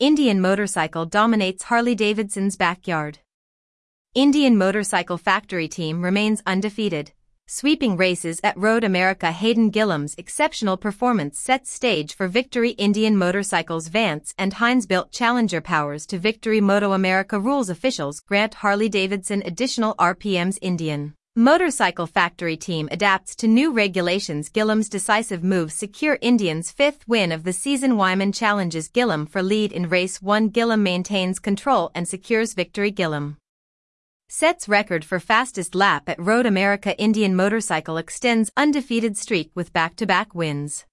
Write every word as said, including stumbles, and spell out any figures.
Indian motorcycle dominates Harley-Davidson's backyard. Indian motorcycle factory team remains undefeated, sweeping races at Road America. Hayden Gillam's exceptional performance sets stage for victory. Indian Motorcycles Vance and Hines built Challenger powers to victory. Moto America rules officials grant Harley-Davidson additional R P Ms. Indian motorcycle factory team adapts to new regulations. Gillam's decisive moves secure Indian's fifth win of the season. Wyman challenges Gillam for lead in race one. Gillam maintains control and secures victory. Gillam sets record for fastest lap at Road America. Indian Motorcycle extends undefeated streak with back-to-back wins.